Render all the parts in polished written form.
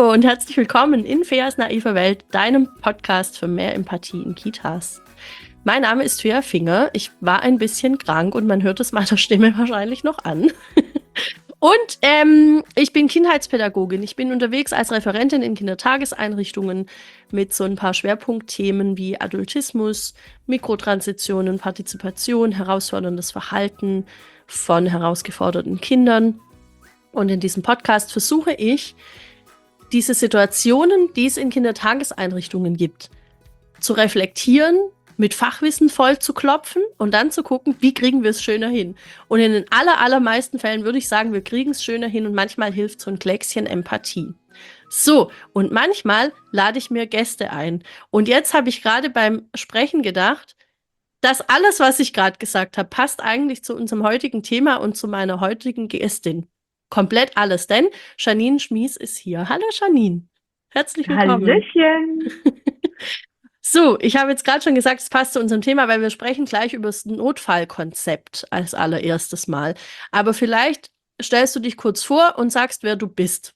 Hallo und herzlich willkommen in Feas naiver Welt, deinem Podcast für mehr Empathie in Kitas. Mein Name ist Fea Finger. Ich war ein bisschen krank und man hört es meiner Stimme wahrscheinlich noch an. Und ich bin Kindheitspädagogin. Ich bin unterwegs als Referentin in Kindertageseinrichtungen mit so ein paar Schwerpunktthemen wie Adultismus, Mikrotransitionen, Partizipation, herausforderndes Verhalten von herausgeforderten Kindern. Und in diesem Podcast versuche ich, diese Situationen, die es in Kindertageseinrichtungen gibt, zu reflektieren, mit Fachwissen voll zu klopfen und dann zu gucken, wie kriegen wir es schöner hin. Und in den allermeisten Fällen würde ich sagen, wir kriegen es schöner hin und manchmal hilft so ein Kleckschen Empathie. So, und manchmal lade ich mir Gäste ein. Und jetzt habe ich gerade beim Sprechen gedacht, dass alles, was ich gerade gesagt habe, passt eigentlich zu unserem heutigen Thema und zu meiner heutigen Gästin. Komplett alles, denn Janine Schmies ist hier. Hallo Janine, herzlich willkommen. Hallöchen. So, ich habe jetzt gerade schon gesagt, es passt zu unserem Thema, weil wir sprechen gleich über das Notfallkonzept als allererstes Mal. Aber vielleicht stellst du dich kurz vor und sagst, wer du bist.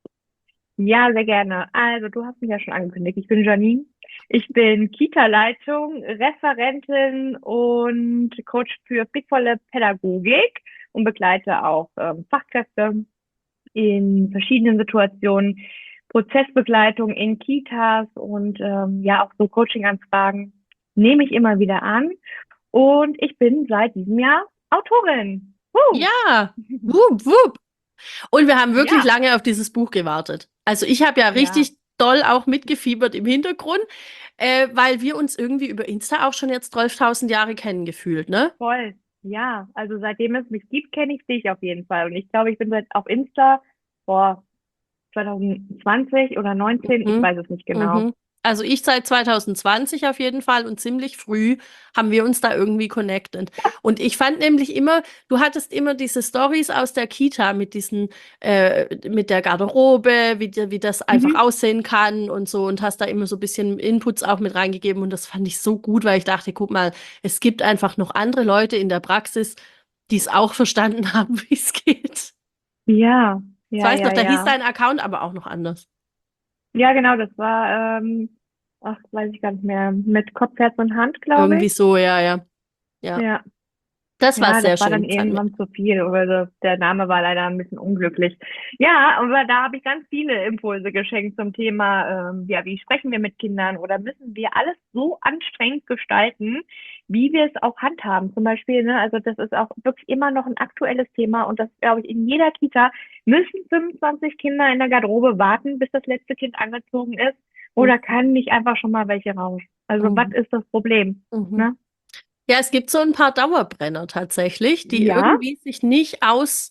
Ja, sehr gerne. Also, du hast mich ja schon angekündigt. Ich bin Janine. Ich bin Kita-Leitung, Referentin und Coach für friedvolle Pädagogik und begleite auch Fachkräfte in verschiedenen Situationen, Prozessbegleitung in Kitas und ja, auch so Coaching-Anfragen nehme ich immer wieder an. Und ich bin seit diesem Jahr Autorin. Ja, wup, wup. Und wir haben wirklich Ja, lange auf dieses Buch gewartet. Also ich habe ja ja. richtig doll auch mitgefiebert im Hintergrund, weil wir uns irgendwie über Insta auch schon jetzt 12.000 Jahre kennen gefühlt, ne? Voll. Ja, also seitdem es mich gibt, kenne ich dich auf jeden Fall. Und ich glaube, ich bin seit auf Insta vor 2020 oder 19, ich Mhm. weiß es nicht genau. Mhm. Also ich seit 2020 auf jeden Fall und ziemlich früh haben wir uns da irgendwie connected. Und ich fand nämlich immer, du hattest immer diese Stories aus der Kita mit der Garderobe, wie das einfach Mhm. aussehen kann und so und hast da immer so ein bisschen Inputs auch mit reingegeben und das fand ich so gut, weil ich dachte, guck mal, es gibt einfach noch andere Leute in der Praxis, die es auch verstanden haben, wie es geht. Ja, Ich ja, weiß noch, ja, da hieß ja. dein Account aber auch noch anders. Ja, genau, das war, ach, weiß ich gar nicht mehr, mit Kopf, Herz und Hand, glaube Irgendwie ich. so, ja, ja. Ja. Ja. Das war Ja, das sehr war dann schön. Das hat mir. irgendwann zu viel. Also der Name war leider ein bisschen unglücklich. Ja, aber da habe ich ganz viele Impulse geschenkt zum Thema, ja, wie sprechen wir mit Kindern oder müssen wir alles so anstrengend gestalten, wie wir es auch handhaben. Zum Beispiel, ne, also das ist auch wirklich immer noch ein aktuelles Thema und das glaube ich in jeder Kita müssen 25 Kinder in der Garderobe warten, bis das letzte Kind angezogen ist oder kann nicht einfach schon mal welche raus. Also was Mhm. ist das Problem? Mhm. Ne? Ja, es gibt so ein paar Dauerbrenner tatsächlich, die Ja. irgendwie sich nicht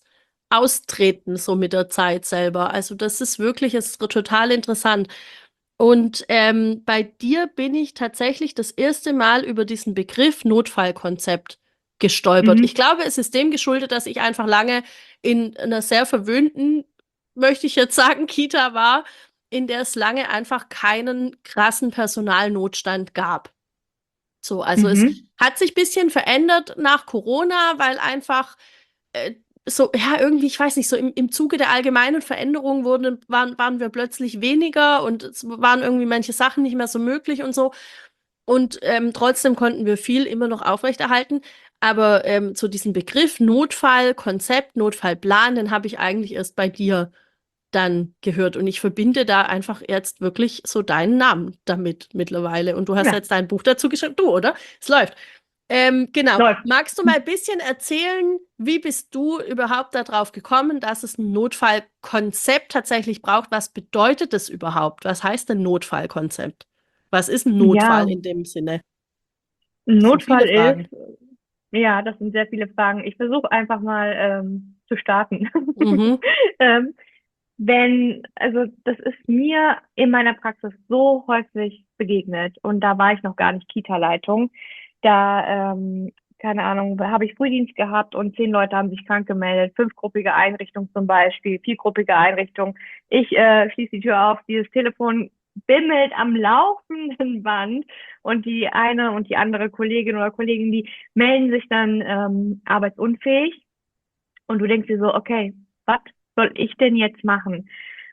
austreten, so mit der Zeit selber. Also das ist wirklich, es ist total interessant. Und bei dir bin ich tatsächlich das erste Mal über diesen Begriff Notfallkonzept gestolpert. Ich Mhm. glaube, es ist dem geschuldet, dass ich einfach lange in einer sehr verwöhnten, möchte ich jetzt sagen, Kita war, in der es lange einfach keinen krassen Personalnotstand gab. So, also es Mhm. hat sich ein bisschen verändert nach Corona, weil einfach äh, so, ja, irgendwie, ich weiß nicht, so im Zuge der allgemeinen Veränderung waren wir plötzlich weniger und es waren irgendwie manche Sachen nicht mehr so möglich und so. Und trotzdem konnten wir viel immer noch aufrechterhalten. Aber so diesen Begriff Notfallkonzept, Notfallplan, den habe ich eigentlich erst bei dir dann gehört. Und ich verbinde da einfach jetzt wirklich so deinen Namen damit mittlerweile. Und du hast Ja, jetzt dein Buch dazu geschrieben, du, oder? Es läuft. Genau. läuft. Magst du mal ein bisschen erzählen, wie bist du überhaupt darauf gekommen, dass es ein Notfallkonzept tatsächlich braucht? Was bedeutet das überhaupt? Was heißt denn Notfallkonzept? Was ist ein Notfall Ja, in dem Sinne? ein Das sind viele Notfall Fragen. ist, ja, das sind sehr viele Fragen. Ich versuche einfach mal zu starten. Mhm. ähm, also das ist mir in meiner Praxis so häufig begegnet und da war ich noch gar nicht Kita-Leitung. Da, keine Ahnung, habe ich Frühdienst gehabt und 10 Leute haben sich krank gemeldet, fünfgruppige Einrichtung zum Beispiel, viergruppige Einrichtung. Ich schließe die Tür auf, dieses Telefon bimmelt am laufenden Band und die eine und die andere Kollegin oder Kollegin, die melden sich dann arbeitsunfähig und du denkst dir so, okay, was soll ich denn jetzt machen?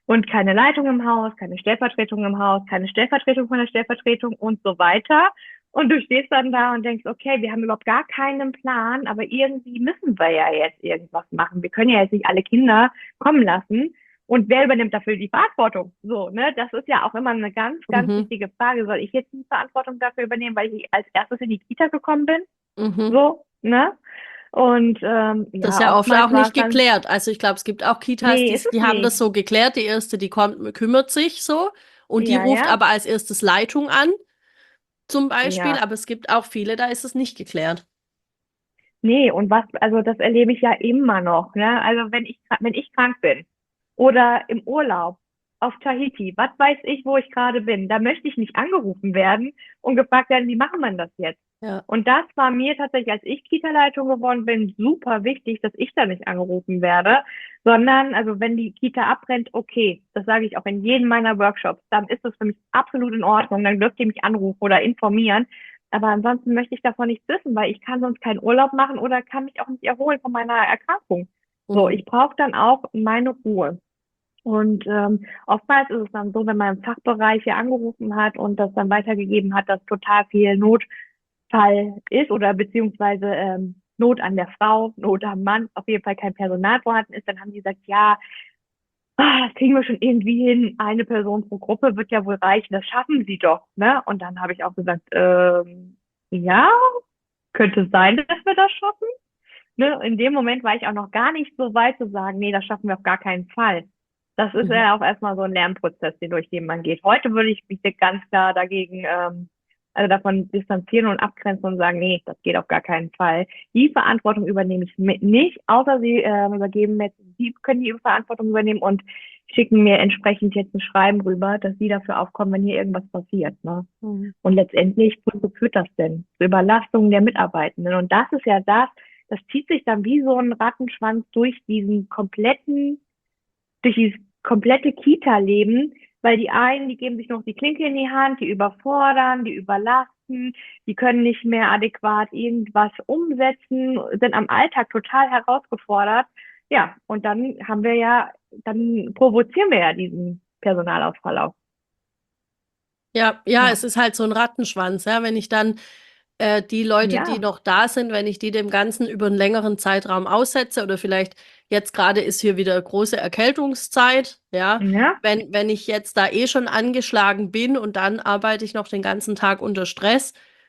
und keine Leitung im Haus, keine Stellvertretung im Haus, keine Stellvertretung von der Stellvertretung und so weiter. Und du stehst dann da und denkst, okay, wir haben überhaupt gar keinen Plan, aber irgendwie müssen wir ja jetzt irgendwas machen. Wir können ja jetzt nicht alle Kinder kommen lassen. Und wer übernimmt dafür die Verantwortung? So, ne? Das ist ja auch immer eine ganz, ganz Mhm. wichtige Frage. Soll ich jetzt die Verantwortung dafür übernehmen, weil ich als erstes in die Kita gekommen bin? Mhm. So, ne? Und Das ist ja, ja oft oftmals auch war nicht es dann, geklärt. Also ich glaube, es gibt auch Kitas, nee, die, ist es die haben nicht. das so geklärt. Die erste, die kommt, kümmert sich so und die Ja, ruft ja, aber als erstes Leitung an, zum Beispiel. ja. Aber es gibt auch viele, da ist es nicht geklärt. Nee, und was, also das erlebe ich ja immer noch, ne? Also wenn ich krank bin oder im Urlaub auf Tahiti, was weiß ich, wo ich gerade bin, da möchte ich nicht angerufen werden und gefragt werden, wie machen wir das jetzt? Ja. Und das war mir tatsächlich, als ich Kita-Leitung geworden bin, super wichtig, dass ich da nicht angerufen werde, sondern, also wenn die Kita abbrennt, okay, das sage ich auch in jedem meiner Workshops, dann ist das für mich absolut in Ordnung, dann dürft ihr mich anrufen oder informieren. Aber ansonsten möchte ich davon nichts wissen, weil ich kann sonst keinen Urlaub machen oder kann mich auch nicht erholen von meiner Erkrankung. So, Mhm. ich brauche dann auch meine Ruhe. Und oftmals ist es dann so, wenn man im Fachbereich hier angerufen hat und das dann weitergegeben hat, dass total viel Notfall ist oder beziehungsweise Not an der Frau, Not am Mann, auf jeden Fall kein Personal vorhanden ist, dann haben die gesagt, ja, das kriegen wir schon irgendwie hin. Eine Person pro Gruppe wird ja wohl reichen, das schaffen sie doch, ne? Und dann habe ich auch gesagt, ja, könnte sein, dass wir das schaffen. Ne? In dem Moment war ich auch noch gar nicht so weit zu sagen, nee, das schaffen wir auf gar keinen Fall. Das ist Mhm. ja auch erstmal so ein Lernprozess, durch den man geht. Heute würde ich mich ganz klar dagegen, also davon distanzieren und abgrenzen und sagen, nee, das geht auf gar keinen Fall. Die Verantwortung übernehme ich mit nicht, außer sie übergeben mir, sie können die Verantwortung übernehmen und schicken mir entsprechend jetzt ein Schreiben rüber, dass sie dafür aufkommen, wenn hier irgendwas passiert. Ne? Mhm. Und letztendlich, wozu führt das denn? Zur Überlastung der Mitarbeitenden. Und das ist ja das zieht sich dann wie so ein Rattenschwanz durch dieses komplette Kita-Leben, weil die einen, die geben sich noch die Klinke in die Hand, die überfordern, die überlasten, die können nicht mehr adäquat irgendwas umsetzen, sind am Alltag total herausgefordert. Ja, und dann provozieren wir ja diesen Personalausfall auch. Ja, ja, Ja, es ist halt so ein Rattenschwanz, ja, wenn ich dann die Leute, die ja, noch da sind, wenn ich die dem Ganzen über einen längeren Zeitraum aussetze oder vielleicht jetzt gerade ist hier wieder große Erkältungszeit, ja, ja, wenn ich jetzt da eh schon angeschlagen bin und dann arbeite ich noch den ganzen Tag unter Stress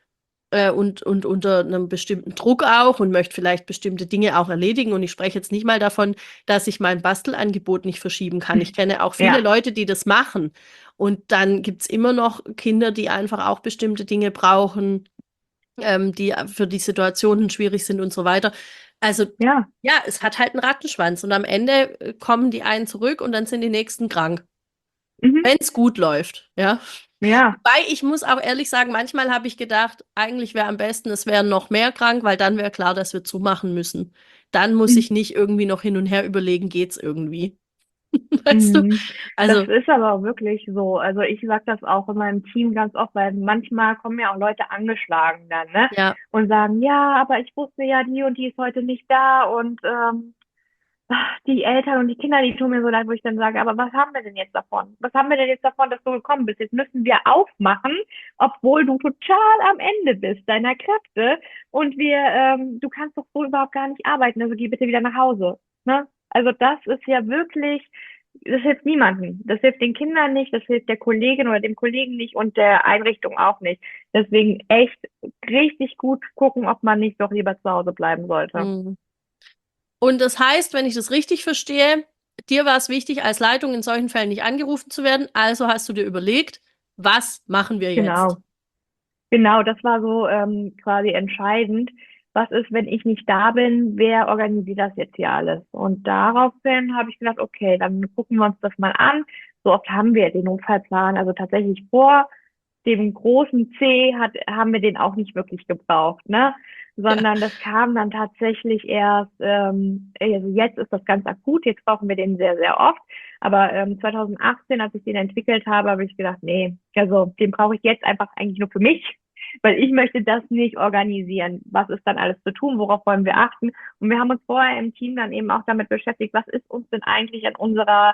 und unter einem bestimmten Druck auch und möchte vielleicht bestimmte Dinge auch erledigen und ich spreche jetzt nicht mal davon, dass ich mein Bastelangebot nicht verschieben kann. Ich kenne auch viele ja, Leute, die das machen und dann gibt's immer noch Kinder, die einfach auch bestimmte Dinge brauchen, die für die Situationen schwierig sind und so weiter. Also ja, ja, es hat halt einen Rattenschwanz und am Ende kommen die einen zurück und dann sind die nächsten krank, mhm, wenn es gut läuft, ja. ja, Wobei ich muss auch ehrlich sagen, manchmal habe ich gedacht, eigentlich wäre am besten, es wären noch mehr krank, weil dann wäre klar, dass wir zumachen müssen. Dann muss ich mhm. nicht irgendwie noch hin und her überlegen, geht's irgendwie. Weißt du? Mhm. Das Also, ist aber auch wirklich so. Also ich sage das auch in meinem Team ganz oft, weil manchmal kommen ja auch Leute angeschlagen dann, ne? ja, Und sagen, ja, aber ich wusste ja, die und die ist heute nicht da und die Eltern und die Kinder, die tun mir so leid, wo ich dann sage, aber was haben wir denn jetzt davon? Was haben wir denn jetzt davon, dass du gekommen bist? Jetzt müssen wir aufmachen, obwohl du total am Ende bist deiner Kräfte und du kannst doch so überhaupt gar nicht arbeiten, also geh bitte wieder nach Hause. Ne? Also das ist ja wirklich, das hilft niemandem. Das hilft den Kindern nicht, das hilft der Kollegin oder dem Kollegen nicht und der Einrichtung auch nicht. Deswegen echt richtig gut gucken, ob man nicht doch lieber zu Hause bleiben sollte. hm. Und das heißt, wenn ich das richtig verstehe, dir war es wichtig, als Leitung in solchen Fällen nicht angerufen zu werden, also hast du dir überlegt, was machen wir jetzt? Genau. Genau, das war so quasi entscheidend. Was ist, wenn ich nicht da bin? Wer organisiert das jetzt hier alles? Und daraufhin habe ich gedacht, okay, dann gucken wir uns das mal an. So oft haben wir den Notfallplan. Also tatsächlich vor dem großen haben wir den auch nicht wirklich gebraucht, ne? Ja. Sondern das kam dann tatsächlich erst, also jetzt ist das ganz akut, jetzt brauchen wir den sehr, sehr oft. Aber 2018, als ich den entwickelt habe, habe ich gedacht, nee, also den brauche ich jetzt einfach eigentlich nur für mich, weil ich möchte das nicht organisieren. Was ist dann alles zu tun? Worauf wollen wir achten? Und wir haben uns vorher im Team dann eben auch damit beschäftigt, was ist uns denn eigentlich an unserer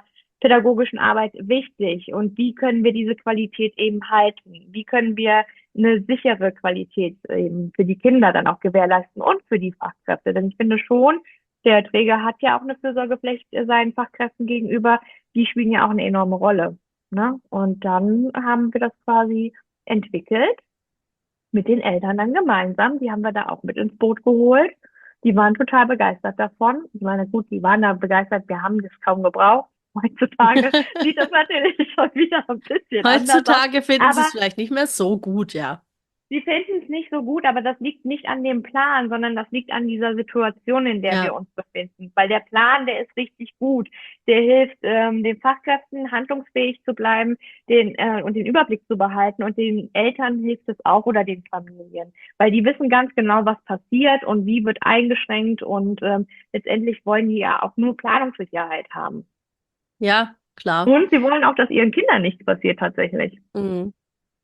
pädagogischen Arbeit wichtig und wie können wir diese Qualität eben halten? Wie können wir eine sichere Qualität eben für die Kinder dann auch gewährleisten und für die Fachkräfte? Denn ich finde schon, der Träger hat ja auch eine Fürsorgepflicht seinen Fachkräften gegenüber. Die spielen ja auch eine enorme Rolle. Ne? Und dann haben wir das quasi entwickelt mit den Eltern dann gemeinsam. Die haben wir da auch mit ins Boot geholt. Die waren total begeistert davon. Ich meine, gut, die waren da begeistert. Wir haben das kaum gebraucht. Heutzutage sieht das natürlich schon wieder ein bisschen anders aus. Heutzutage finden sie Aber es vielleicht nicht mehr so gut, ja. sie finden es nicht so gut, aber das liegt nicht an dem Plan, sondern das liegt an dieser Situation, in der wir Ja, uns befinden. Weil der Plan, der ist richtig gut. Der hilft den Fachkräften handlungsfähig zu bleiben, und den Überblick zu behalten. Und den Eltern hilft es auch oder den Familien. Weil die wissen ganz genau, was passiert und wie wird eingeschränkt. Und letztendlich wollen die ja auch nur Planungssicherheit haben. ja, klar. Und sie wollen auch, dass ihren Kindern nichts passiert tatsächlich. Mhm.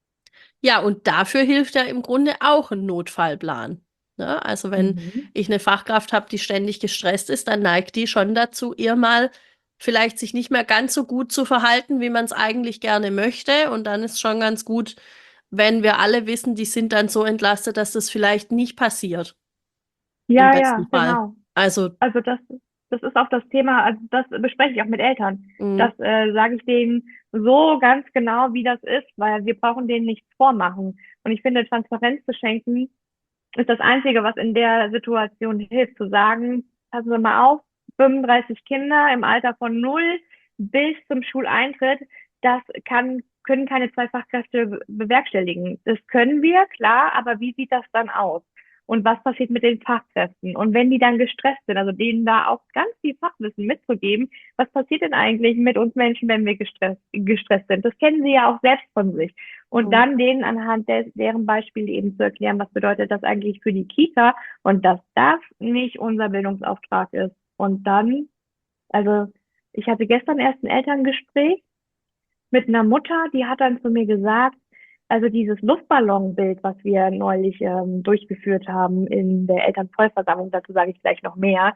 Ja, und dafür hilft ja im Grunde auch ein Notfallplan. Ne? Also wenn Mhm. ich eine Fachkraft habe, die ständig gestresst ist, dann neigt die schon dazu, ihr mal vielleicht sich nicht mehr ganz so gut zu verhalten, wie man es eigentlich gerne möchte. Und dann ist schon ganz gut, wenn wir alle wissen, die sind dann so entlastet, dass das vielleicht nicht passiert. Im Ja, ja, besten Fall. genau. Also, Also das ist auch das Thema, also das bespreche ich auch mit Eltern. mh, Das sage ich denen so ganz genau, wie das ist, weil wir brauchen denen nichts vormachen. Und ich finde, Transparenz zu schenken ist das Einzige, was in der Situation hilft, zu sagen, passen Sie mal auf, 35 Kinder im Alter von 0 bis zum Schuleintritt, können keine zwei Fachkräfte bewerkstelligen. Das können wir, klar, aber wie sieht das dann aus? Und was passiert mit den Fachkräften? Und wenn die dann gestresst sind, also denen da auch ganz viel Fachwissen mitzugeben, was passiert denn eigentlich mit uns Menschen, wenn wir gestresst sind? Das kennen sie ja auch selbst von sich. Und mh, dann denen anhand deren Beispiele eben zu erklären, was bedeutet das eigentlich für die Kita und dass das nicht unser Bildungsauftrag ist. Und dann, also ich hatte gestern erst ein Elterngespräch mit einer Mutter, die hat dann zu mir gesagt, also dieses Luftballonbild, was wir neulich durchgeführt haben in der Elternvollversammlung, dazu sage ich gleich noch mehr,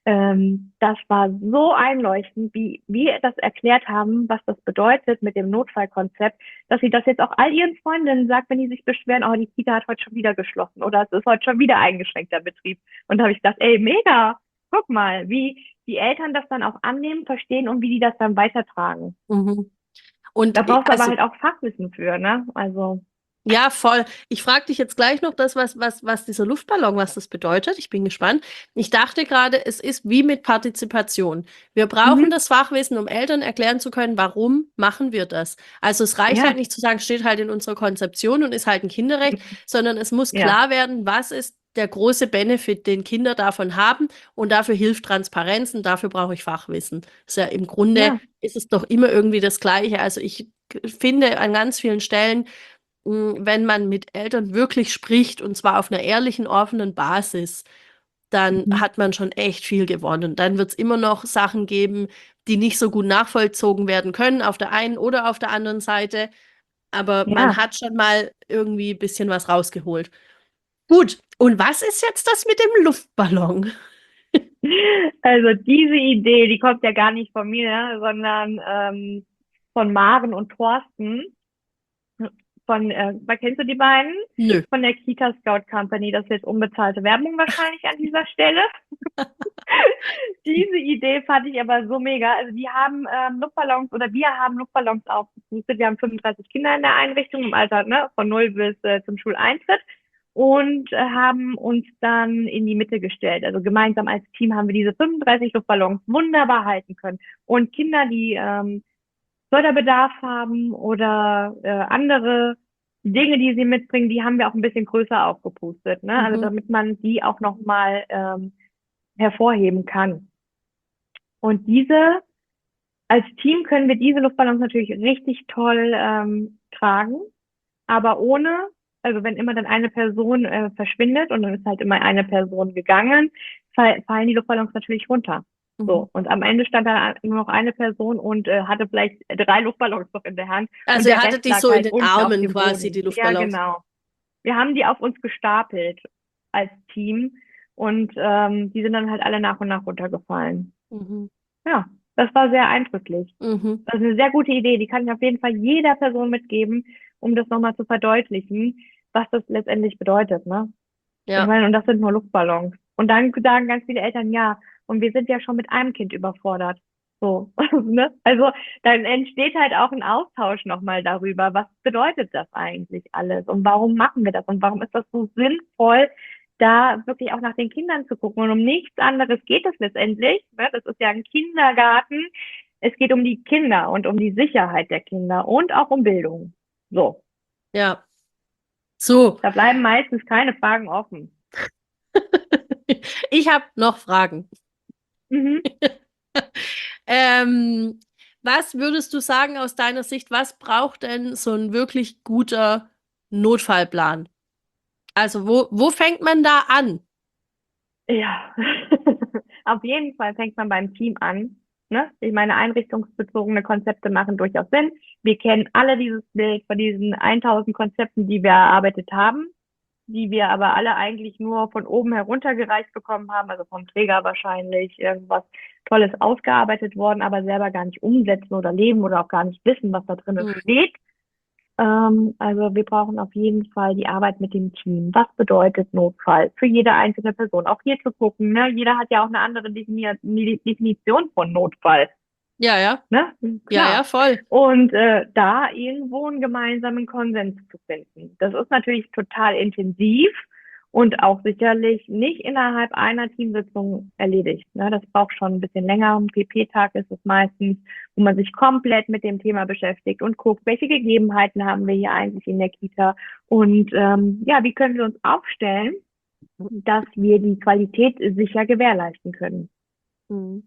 das war so einleuchtend, wie wir das erklärt haben, was das bedeutet mit dem Notfallkonzept, dass sie das jetzt auch all ihren Freundinnen sagt, wenn die sich beschweren, oh, die Kita hat heute schon wieder geschlossen oder es ist heute schon wieder eingeschränkter Betrieb. Und da habe ich gedacht, ey, mega, guck mal, wie die Eltern das dann auch annehmen, verstehen und wie die das dann weitertragen. mhm. Und Da brauchst du aber also halt auch Fachwissen für, ne? Also, ja, voll. Ich frage dich jetzt gleich noch das, was dieser Luftballon, was das bedeutet. Ich bin gespannt. Ich dachte gerade, es ist wie mit Partizipation. Wir brauchen mhm. das Fachwissen, um Eltern erklären zu können, warum machen wir das. Also es reicht halt Ja, nicht zu sagen, steht halt in unserer Konzeption und ist halt ein Kinderrecht, sondern es muss ja, klar werden, was ist der große Benefit, den Kinder davon haben. Und dafür hilft Transparenz und dafür brauche ich Fachwissen. Ist ja im Grunde ja, ist es doch immer irgendwie das Gleiche. Also ich finde an ganz vielen Stellen, wenn man mit Eltern wirklich spricht und zwar auf einer ehrlichen, offenen Basis, dann mhm. hat man schon echt viel gewonnen. Dann wird es immer noch Sachen geben, die nicht so gut nachvollzogen werden können, auf der einen oder auf der anderen Seite. Aber man Ja. hat schon mal irgendwie ein bisschen was rausgeholt. Gut, und was ist jetzt das mit dem Luftballon? Also diese Idee, die kommt ja gar nicht von mir, sondern von Maren und Thorsten. Kennst du die beiden? Nö. Von der Kita Scout Company. Das ist jetzt unbezahlte Werbung wahrscheinlich an dieser Stelle. Diese Idee fand ich aber so mega. Also die haben Luftballons oder wir haben Luftballons aufgepustet. Wir haben 35 Kinder in der Einrichtung im Alter, ne, von 0 bis zum Schuleintritt und haben uns dann in die Mitte gestellt. Also gemeinsam als Team haben wir diese 35 Luftballons wunderbar halten können. Und Kinder, die Förderbedarf haben oder andere Dinge, die sie mitbringen, die haben wir auch ein bisschen größer aufgepustet, ne? Also Mhm. damit man die auch nochmal hervorheben kann. Und als Team können wir diese Luftballons natürlich richtig toll tragen, aber also wenn immer dann eine Person verschwindet und dann ist halt immer eine Person gegangen, fallen die Luftballons natürlich runter. Mhm. So, und am Ende stand da nur noch eine Person und hatte vielleicht 3 Luftballons noch in der Hand und Also ihr der hattet Rest die lag so in halt den unten auf Armen dem quasi, die Boden. Ja, Luftballons. genau. Wir haben die auf uns gestapelt als Team und die sind dann halt alle nach und nach runtergefallen. Mhm. Ja. Das war sehr eindrücklich. Mhm. Das ist eine sehr gute Idee. Die kann ich auf jeden Fall jeder Person mitgeben, um das nochmal zu verdeutlichen, was das letztendlich bedeutet, ne? Ich Ja, meine, und das sind nur Luftballons. Und dann sagen ganz viele Eltern, ja, und wir sind ja schon mit einem Kind überfordert. So, ne? Also dann entsteht halt auch ein Austausch nochmal darüber, was bedeutet das eigentlich alles und warum machen wir das und warum ist das so sinnvoll, da wirklich auch nach den Kindern zu gucken. Und um nichts anderes geht es letztendlich. Ne? Das ist ja ein Kindergarten. Es geht um die Kinder und um die Sicherheit der Kinder und auch um Bildung. So, ja. So, da bleiben meistens keine Fragen offen. ich habe noch Fragen. Mhm. Ähm, Was würdest du sagen aus deiner Sicht, was braucht denn so ein wirklich guter Notfallplan? Also wo fängt man da an? Ja, auf jeden Fall fängt man beim Team an. Ne? Ich meine, einrichtungsbezogene Konzepte machen durchaus Sinn. Wir kennen alle dieses Bild von diesen 1000 Konzepten, die wir erarbeitet haben, die wir aber alle eigentlich nur von oben heruntergereicht bekommen haben, also vom Träger wahrscheinlich irgendwas Tolles ausgearbeitet worden, aber selber gar nicht umsetzen oder leben oder auch gar nicht wissen, was da drin Hm. steht. Also wir brauchen auf jeden Fall die Arbeit mit dem Team. Was bedeutet Notfall für jede einzelne Person? Auch hier zu gucken, ne? Jeder hat ja auch eine andere Definition von Notfall, Ja, ja, ne? ja, ja, Klar. voll. Und da irgendwo einen gemeinsamen Konsens zu finden. Das ist natürlich total intensiv und auch sicherlich nicht innerhalb einer Teamsitzung erledigt. Ne? Das braucht schon ein bisschen länger. Ein PP-Tag ist es meistens, wo man sich komplett mit dem Thema beschäftigt und guckt, welche Gegebenheiten haben wir hier eigentlich in der Kita und ja, wie können wir uns aufstellen, dass wir die Qualität sicher gewährleisten können. Hm.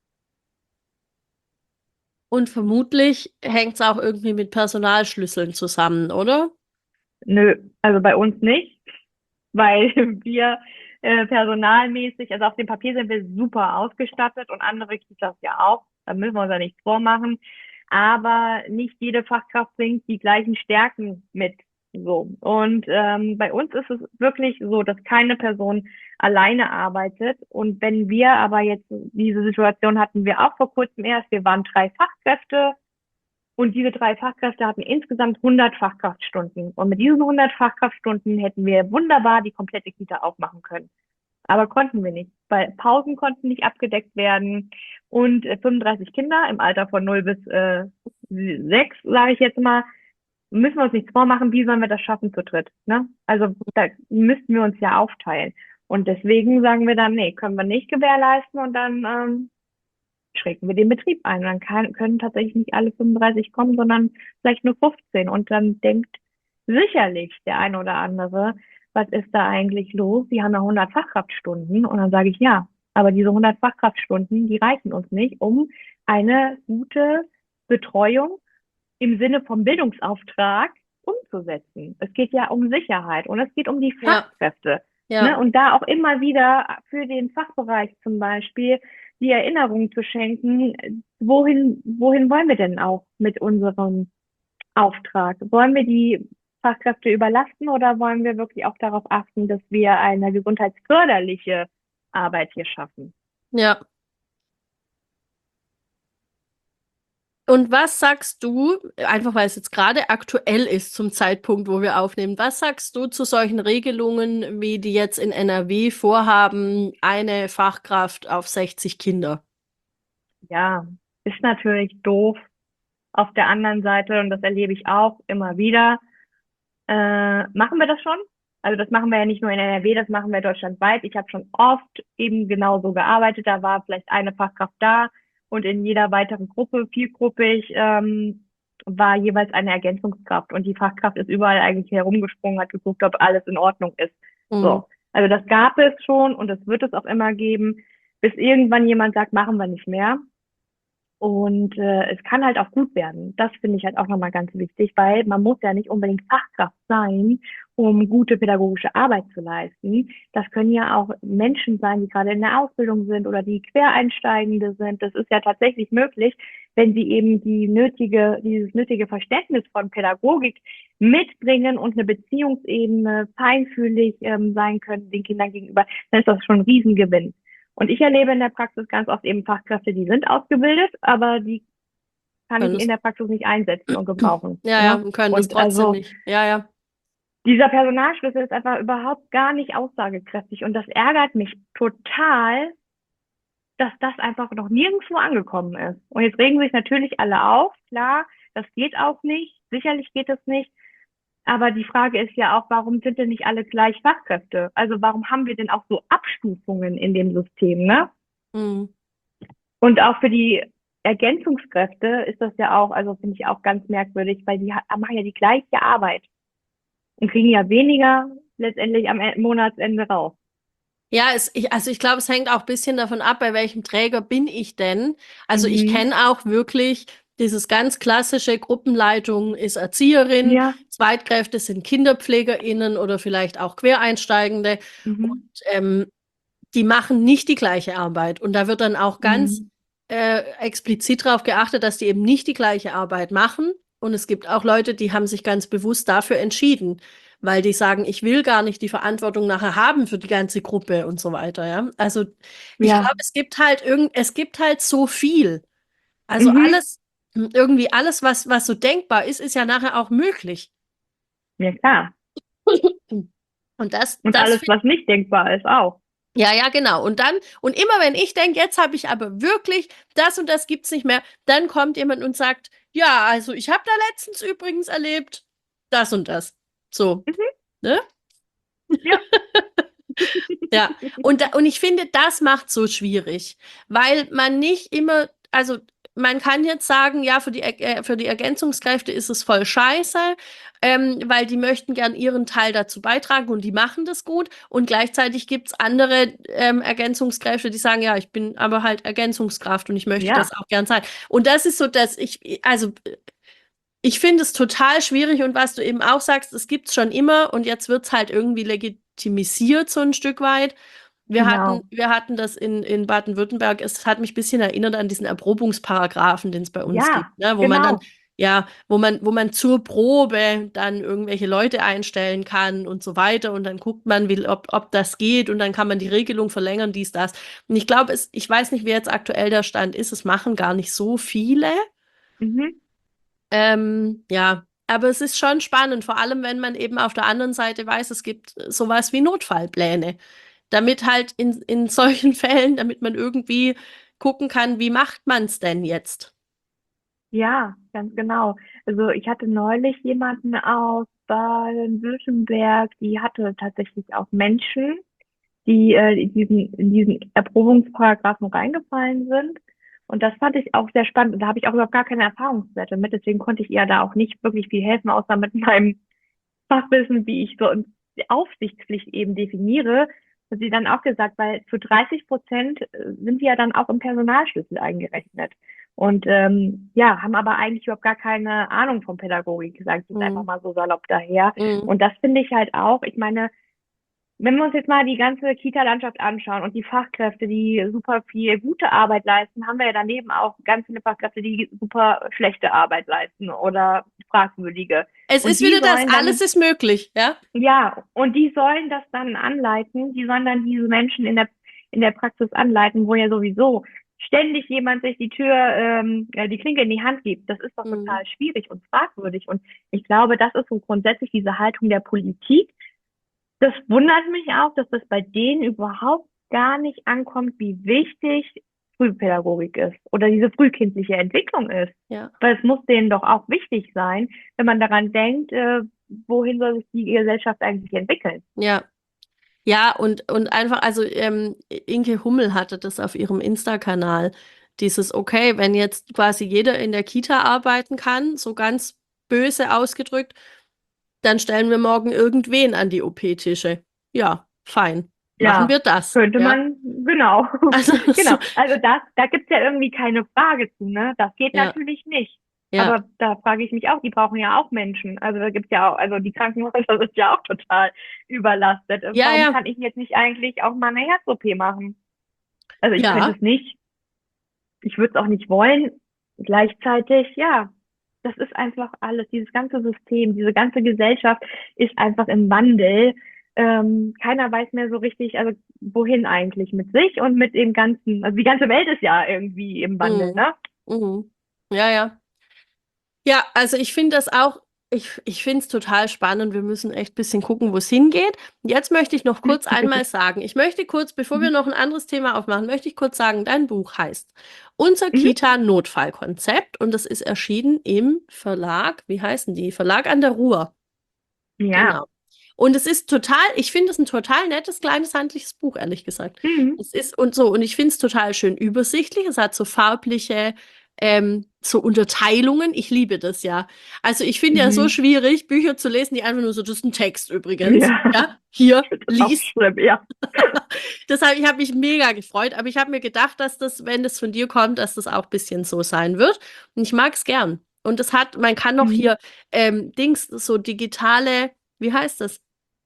Und vermutlich hängt es auch irgendwie mit Personalschlüsseln zusammen, oder? Nö, also bei uns nicht, weil wir personalmäßig, also auf dem Papier sind wir super ausgestattet und andere Kitas ja auch. Da müssen wir uns ja nichts vormachen. Aber nicht jede Fachkraft bringt die gleichen Stärken mit. So. Und bei uns ist es wirklich so, dass keine Person alleine arbeitet. Und wenn wir aber jetzt diese Situation hatten wir auch vor kurzem erst, wir waren 3 Fachkräfte und diese 3 Fachkräfte hatten insgesamt 100 Fachkraftstunden. Und mit diesen 100 Fachkraftstunden hätten wir wunderbar die komplette Kita aufmachen können. Aber konnten wir nicht, weil Pausen konnten nicht abgedeckt werden und 35 Kinder im Alter von 0 bis 6, sage ich jetzt mal, müssen wir uns nichts vormachen, wie sollen wir das schaffen zu dritt? Ne? Also da müssten wir uns ja aufteilen. Und deswegen sagen wir dann, nee, können wir nicht gewährleisten und dann schränken wir den Betrieb ein. Dann können tatsächlich nicht alle 35 kommen, sondern vielleicht nur 15. Und dann denkt sicherlich der eine oder andere, was ist da eigentlich los? Sie haben ja 100 Fachkraftstunden. Und dann sage ich, ja, aber diese 100 Fachkraftstunden, die reichen uns nicht, um eine gute Betreuung im Sinne vom Bildungsauftrag umzusetzen. Es geht ja um Sicherheit und es geht um die Ja, Fachkräfte. Ne? ja. Und da auch immer wieder für den Fachbereich zum Beispiel die Erinnerung zu schenken, wohin wollen wir denn auch mit unserem Auftrag? Wollen wir die Fachkräfte überlasten oder wollen wir wirklich auch darauf achten, dass wir eine gesundheitsförderliche Arbeit hier schaffen? Ja. Und was sagst du, einfach weil es jetzt gerade aktuell ist zum Zeitpunkt, wo wir aufnehmen, was sagst du zu solchen Regelungen, wie die jetzt in NRW vorhaben, eine Fachkraft auf 60 Kinder? Ja, ist natürlich doof. Auf der anderen Seite, und das erlebe ich auch immer wieder, machen wir das schon? Also das machen wir ja nicht nur in NRW, das machen wir deutschlandweit. Ich habe schon oft eben genauso gearbeitet. Da war vielleicht eine Fachkraft da und in jeder weiteren Gruppe, vielgruppig, war jeweils eine Ergänzungskraft. Und die Fachkraft ist überall eigentlich herumgesprungen, hat geguckt, ob alles in Ordnung ist. Mhm. So. Also das gab es schon und das wird es auch immer geben, bis irgendwann jemand sagt, machen wir nicht mehr. Und es kann halt auch gut werden. Das finde ich halt auch nochmal ganz wichtig, weil man muss ja nicht unbedingt Fachkraft sein, um gute pädagogische Arbeit zu leisten. Das können ja auch Menschen sein, die gerade in der Ausbildung sind oder die Quereinsteigende sind. Das ist ja tatsächlich möglich, wenn sie eben dieses nötige Verständnis von Pädagogik mitbringen und eine Beziehungsebene feinfühlig sein können den Kindern gegenüber, dann ist das schon ein Riesengewinn. Und ich erlebe in der Praxis ganz oft eben Fachkräfte, die sind ausgebildet, aber die kann Können ich in es, der Praxis nicht einsetzen und gebrauchen. ja, ja, Ne? und können das Und trotzdem also nicht. Ja, ja. dieser Personalschlüssel ist einfach überhaupt gar nicht aussagekräftig. Und das ärgert mich total, dass das einfach noch nirgendwo angekommen ist. Und jetzt regen sich natürlich alle auf. Klar, das geht auch nicht. Sicherlich geht es nicht. Aber die Frage ist ja auch, warum sind denn nicht alle gleich Fachkräfte? Also warum haben wir denn auch so Abstufungen in dem System, ne? Mhm. Und auch für die Ergänzungskräfte ist das ja auch, also finde ich auch ganz merkwürdig, weil die machen ja die gleiche Arbeit und kriegen ja weniger letztendlich am Monatsende raus. Ja, also ich glaube, es hängt auch ein bisschen davon ab, bei welchem Träger bin ich denn. Also ich Mhm. kenne auch wirklich dieses ganz klassische Gruppenleitung ist Erzieherin, Ja. Zweitkräfte sind KinderpflegerInnen oder vielleicht auch Quereinsteigende. Und Mhm. die machen nicht die gleiche Arbeit. Und da wird dann auch ganz Mhm. explizit darauf geachtet, dass die eben nicht die gleiche Arbeit machen. Und es gibt auch Leute, die haben sich ganz bewusst dafür entschieden, weil die sagen, ich will gar nicht die Verantwortung nachher haben für die ganze Gruppe und so weiter. Ja, also ich Ja. glaube, es gibt halt so viel. Also Mhm. irgendwie alles, was so denkbar ist, ist ja nachher auch möglich. Ja, klar. Und Und alles, was nicht denkbar ist, auch. ja, ja, genau. Und immer wenn ich denke, jetzt habe ich aber wirklich das und das gibt's nicht mehr, dann kommt jemand und sagt, ja, also ich habe da letztens übrigens erlebt, das und das. So, Mhm. ne? Ja. Ja. Und ich finde, das macht so schwierig, weil man nicht immer, also man kann jetzt sagen, ja, für die Ergänzungskräfte ist es voll scheiße, weil die möchten gern ihren Teil dazu beitragen und die machen das gut. Und gleichzeitig gibt's andere Ergänzungskräfte, die sagen, ja, ich bin aber halt Ergänzungskraft und ich möchte das Ja. auch gern sein. Und das ist so, dass also ich finde es total schwierig und was du eben auch sagst, es gibt's schon immer und jetzt wird's halt irgendwie legitimisiert so ein Stück weit. Genau. Wir hatten das in Baden-Württemberg. Es hat mich ein bisschen erinnert an diesen Erprobungsparagraphen, den es bei uns Ja. gibt, ne? Wo man dann, Genau. ja, wo man zur Probe dann irgendwelche Leute einstellen kann und so weiter. Und dann guckt man, ob das geht und dann kann man die Regelung verlängern, dies, das. Und ich glaube, ich weiß nicht, wie jetzt aktuell der Stand ist. Es machen gar nicht so viele. Mhm. Ja, aber es ist schon spannend, vor allem wenn man eben auf der anderen Seite weiß, es gibt sowas wie Notfallpläne, damit halt in solchen Fällen, damit man irgendwie gucken kann, wie macht man es denn jetzt? Ja, ganz genau. Also ich hatte neulich jemanden aus Baden-Württemberg, die hatte tatsächlich auch Menschen, die in diesen Erprobungsparagraphen reingefallen sind. Und das fand ich auch sehr spannend. Und da habe ich auch überhaupt gar keine Erfahrungswerte mit. Deswegen konnte ich ihr da auch nicht wirklich viel helfen, außer mit meinem Fachwissen, wie ich so die Aufsichtspflicht eben definiere. Und sie dann auch gesagt, weil zu 30% sind wir ja dann auch im Personalschlüssel eingerechnet. Und ja, haben aber eigentlich überhaupt gar keine Ahnung von Pädagogik, sage ich jetzt einfach Mm, mal so salopp daher. mm, Und das finde ich halt auch, ich meine, wenn wir uns jetzt mal die ganze Kita-Landschaft anschauen und die Fachkräfte, die super viel gute Arbeit leisten, haben wir ja daneben auch ganz viele Fachkräfte, die super schlechte Arbeit leisten oder fragwürdige. Es Und ist die wieder das, sollen alles dann, ist möglich, ja? ja, und die sollen das dann anleiten, die sollen dann diese Menschen in der Praxis anleiten, wo ja sowieso ständig jemand sich die Tür, die Klinke in die Hand gibt. Das ist doch Mm, total schwierig und fragwürdig. Und ich glaube, das ist so grundsätzlich diese Haltung der Politik. Das wundert mich auch, dass das bei denen überhaupt gar nicht ankommt, wie wichtig Frühpädagogik ist oder diese frühkindliche Entwicklung ist. ja, Weil es muss denen doch auch wichtig sein, wenn man daran denkt, wohin soll sich die Gesellschaft eigentlich entwickeln. ja. Ja, und einfach, also Inke Hummel hatte das auf ihrem Insta-Kanal. Dieses, okay, wenn jetzt quasi jeder in der Kita arbeiten kann, so ganz böse ausgedrückt, dann stellen wir morgen irgendwen an die OP-Tische. Ja, fein. Machen Ja, wir das. könnte Ja. man, genau, Also, genau. so, Also da gibt's ja irgendwie keine Frage zu, ne? Das geht ja, natürlich nicht. ja, Aber da frage ich mich auch, die brauchen ja auch Menschen. Also da gibt's ja auch, also die Krankenhäuser sind ja auch total überlastet. ja, Warum ja, kann ich jetzt nicht eigentlich auch mal eine Herz-OP machen? Also ich könnte ja, es nicht, ich würde es auch nicht wollen. Gleichzeitig, ja, das ist einfach alles, dieses ganze System, diese ganze Gesellschaft ist einfach im Wandel. Keiner weiß mehr so richtig, also wohin eigentlich mit sich und mit dem Ganzen. Also die ganze Welt ist ja irgendwie im Wandel, Mhm. ne? Mhm. Ja, ja. Ja, also ich finde das auch, ich finde es total spannend. Wir müssen echt ein bisschen gucken, wo es hingeht. Jetzt möchte ich noch kurz einmal sagen, ich möchte kurz, bevor wir Mhm. noch ein anderes Thema aufmachen, möchte ich kurz sagen, dein Buch heißt Unser Mhm. Kita-Notfallkonzept und das ist erschienen im Verlag, wie heißen die? Verlag an der Ruhr. Ja. Genau. Und es ist total, ich finde es ein total nettes, kleines, handliches Buch, ehrlich gesagt. Mhm. Es ist und so, und ich finde es total schön übersichtlich. Es hat so farbliche, so Unterteilungen. Ich liebe das ja. Also ich finde ja so Mhm. schwierig, Bücher zu lesen, die einfach nur so, das ist ein Text übrigens. Ja. Ja, hier, Ich finde das auch lies. schlimm, ja. Deshalb, ich habe mich mega gefreut, aber ich habe mir gedacht, dass das, wenn das von dir kommt, dass das auch ein bisschen so sein wird. Und ich mag es gern. Und es hat, man kann noch Mhm. hier Dings, so digitale, wie heißt das?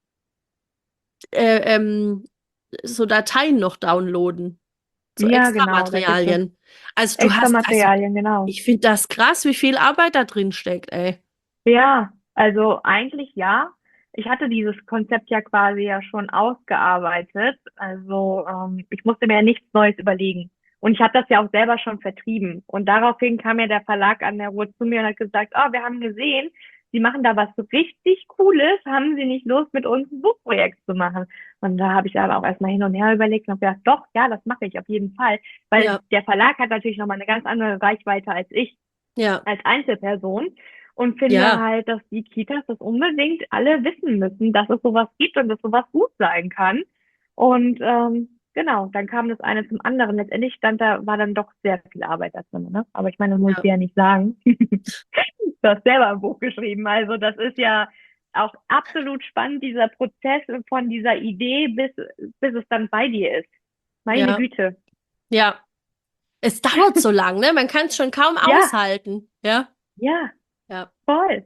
äh, ähm, so Dateien noch downloaden. So Ja, extra genau, da gibt es Materialien. Also du extra hast, also Materialien, genau. ich finde das krass, wie viel Arbeit da drin steckt, ey. Ja, also eigentlich ja. Ich hatte dieses Konzept ja quasi ja schon ausgearbeitet. Also ich musste mir ja nichts Neues überlegen. Und ich habe das ja auch selber schon vertrieben. Und daraufhin kam ja der Verlag an der Ruhr zu mir und hat gesagt, oh, wir haben gesehen, Sie machen da was so richtig Cooles. Haben Sie nicht Lust, mit uns ein Buchprojekt zu machen? Und da habe ich aber auch erstmal hin und her überlegt und habe gedacht, doch, ja, das mache ich auf jeden Fall. Weil Ja, der Verlag hat natürlich nochmal eine ganz andere Reichweite als ich ja, als Einzelperson und finde ja, halt, dass die Kitas das unbedingt alle wissen müssen, dass es sowas gibt und dass sowas gut sein kann. Und genau, dann kam das eine zum anderen. Letztendlich war dann doch sehr viel Arbeit da drin, ne? Aber ich meine, das muss ich ja, dir ja nicht sagen. Du hast selber ein Buch geschrieben. Also das ist ja auch absolut spannend, dieser Prozess von dieser Idee, bis es dann bei dir ist. Meine ja, Güte. ja. Es dauert so lang, ne? Man kann es schon kaum Ja, aushalten. Ja, ja, ja, voll.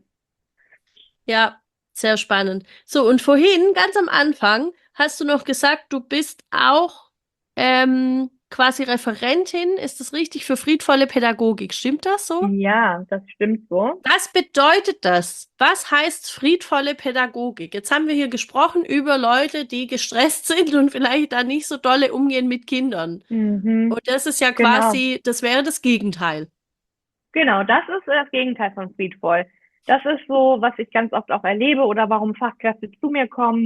ja. Sehr spannend. So, und vorhin, ganz am Anfang, hast du noch gesagt, du bist auch quasi Referentin, ist das richtig, für friedvolle Pädagogik? Stimmt das so? Ja, das stimmt so. Was bedeutet das? Was heißt friedvolle Pädagogik? Jetzt haben wir hier gesprochen über Leute, die gestresst sind und vielleicht da nicht so dolle umgehen mit Kindern. Mhm, Und das ist ja genau. quasi, das wäre das Gegenteil. Genau, das ist das Gegenteil von friedvoll. Das ist so, was ich ganz oft auch erlebe oder warum Fachkräfte zu mir kommen,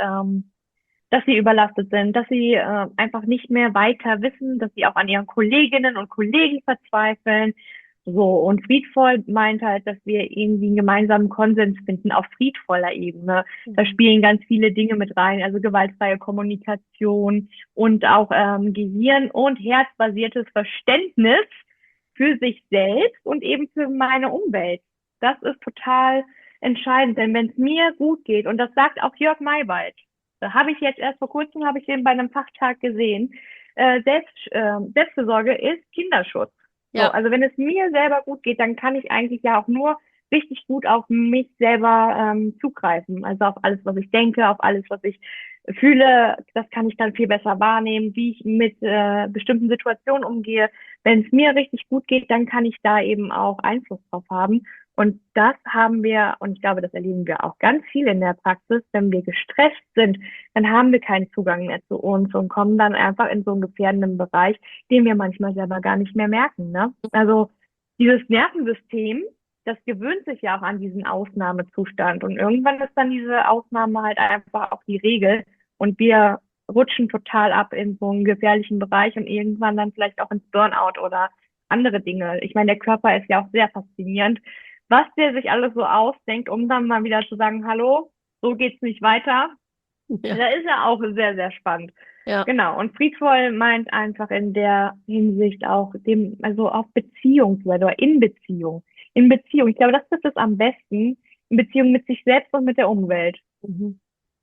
dass sie überlastet sind, dass sie einfach nicht mehr weiter wissen, dass sie auch an ihren Kolleginnen und Kollegen verzweifeln. So, und friedvoll meint halt, dass wir irgendwie einen gemeinsamen Konsens finden auf friedvoller Ebene. Da Mhm. spielen ganz viele Dinge mit rein, also gewaltfreie Kommunikation und auch Gehirn- und herzbasiertes Verständnis für sich selbst und eben für meine Umwelt. Das ist total entscheidend, denn wenn es mir gut geht, und das sagt auch Jörg Maywald, da habe ich jetzt erst vor kurzem, habe ich den bei einem Fachtag gesehen, Selbstfürsorge ist Kinderschutz. So, Ja, also wenn es mir selber gut geht, dann kann ich eigentlich ja auch nur richtig gut auf mich selber zugreifen. Also auf alles, was ich denke, auf alles, was ich fühle, das kann ich dann viel besser wahrnehmen, wie ich mit bestimmten Situationen umgehe. Wenn es mir richtig gut geht, dann kann ich da eben auch Einfluss drauf haben. Und das haben wir, und ich glaube, das erleben wir auch ganz viel in der Praxis, wenn wir gestresst sind, dann haben wir keinen Zugang mehr zu uns und kommen dann einfach in so einen gefährdenden Bereich, den wir manchmal selber gar nicht mehr merken. Ne? Also dieses Nervensystem, das gewöhnt sich ja auch an diesen Ausnahmezustand. Und irgendwann ist dann diese Ausnahme halt einfach auch die Regel. Und wir rutschen total ab in so einen gefährlichen Bereich und irgendwann dann vielleicht auch ins Burnout oder andere Dinge. Ich meine, der Körper ist ja auch sehr faszinierend, was der sich alles so ausdenkt, um dann mal wieder zu sagen, hallo, so geht's nicht weiter. ja, Da ist er auch sehr, sehr spannend. ja, Genau. Und friedvoll meint einfach in der Hinsicht auch dem, also auf Beziehung oder in Beziehung. In Beziehung. Ich glaube, das ist es am besten. In Beziehung mit sich selbst und mit der Umwelt. mhm.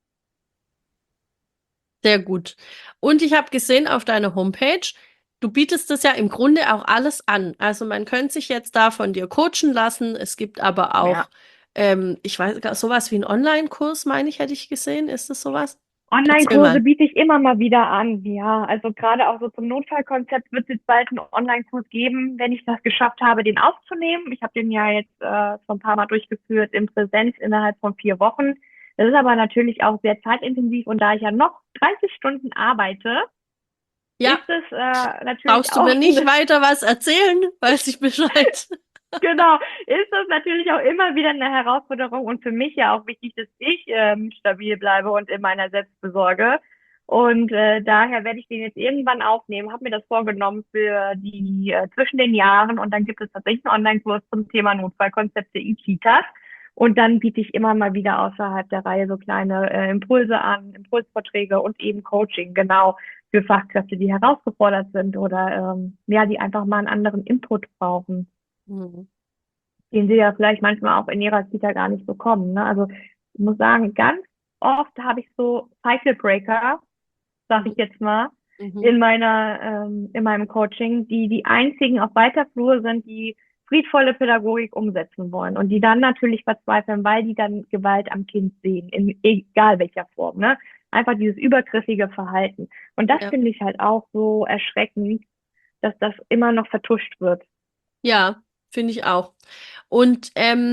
Sehr gut. Und ich habe gesehen auf deiner Homepage, du bietest das ja im Grunde auch alles an. Also man könnte sich jetzt da von dir coachen lassen. Es gibt aber auch, Ja. ich weiß, sowas wie einen Online-Kurs, meine ich, hätte ich gesehen. Ist das sowas? Erzähl Online-Kurse mal. biete ich immer mal wieder an. Ja, also gerade auch so zum Notfallkonzept wird es jetzt bald einen Online-Kurs geben, wenn ich das geschafft habe, den aufzunehmen. Ich habe den ja jetzt schon ein paar Mal durchgeführt in Präsenz innerhalb von 4 Wochen. Das ist aber natürlich auch sehr zeitintensiv und da ich ja noch 30 Stunden arbeite, Ja, ist es natürlich brauchst du auch mir nicht weiter was erzählen, weiß ich Bescheid. genau, ist das natürlich auch immer wieder eine Herausforderung und für mich ja auch wichtig, dass ich stabil bleibe und in meiner Selbstfürsorge. Und daher werde ich den jetzt irgendwann aufnehmen, habe mir das vorgenommen für die zwischen den Jahren und dann gibt es tatsächlich einen Online-Kurs zum Thema Notfallkonzepte in Kitas. Und dann biete ich immer mal wieder außerhalb der Reihe so kleine Impulse an, Impulsvorträge und eben Coaching, genau für Fachkräfte, die herausgefordert sind oder ja, die einfach mal einen anderen Input brauchen, Hm. den sie ja vielleicht manchmal auch in ihrer Kita gar nicht bekommen. Ne? Also ich muss sagen, ganz oft habe ich so Cycle Breaker, sag ich jetzt mal, Mhm. in meinem Coaching, die einzigen auf weiter Flur sind, die friedvolle Pädagogik umsetzen wollen und die dann natürlich verzweifeln, weil die dann Gewalt am Kind sehen, in egal welcher Form, ne? Einfach dieses übergriffige Verhalten. Und das Ja. finde ich halt auch so erschreckend, dass das immer noch vertuscht wird. Ja, finde ich auch. Und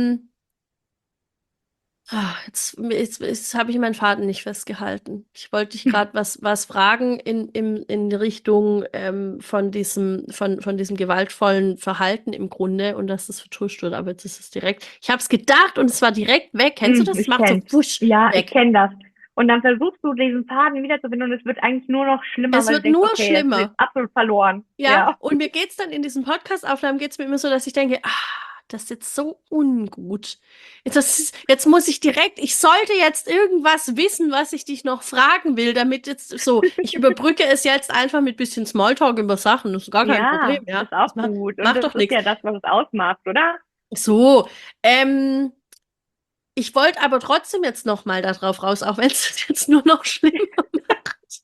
jetzt habe ich meinen Faden nicht festgehalten. Ich wollte dich gerade was fragen in Richtung von diesem gewaltvollen Verhalten im Grunde und dass das vertuscht wird. Aber jetzt ist es direkt. Ich habe es gedacht und es war direkt weg. Kennst du das? Es Ich macht so kenn's. wusch Ja, ich weg. kenne das. Und dann versuchst du diesen Faden wiederzufinden und es wird eigentlich nur noch schlimmer, Es weil du wird denkst, nur okay, jetzt wird schlimmer. absolut verloren. Ja, Ja. und mir geht's dann in diesen Podcast-Aufnahmen geht's mir immer so, dass ich denke, das ist jetzt so ungut. Jetzt muss ich direkt, ich sollte jetzt irgendwas wissen, was ich dich noch fragen will, damit jetzt so, ich überbrücke es jetzt einfach mit bisschen Smalltalk über Sachen, das ist gar kein Problem, Ja, ja. ist auch Das macht, gut. Und macht das doch ist nichts. ja das, was es ausmacht, oder? So, ich wollte aber trotzdem jetzt noch mal darauf raus, auch wenn es jetzt nur noch schlimmer macht.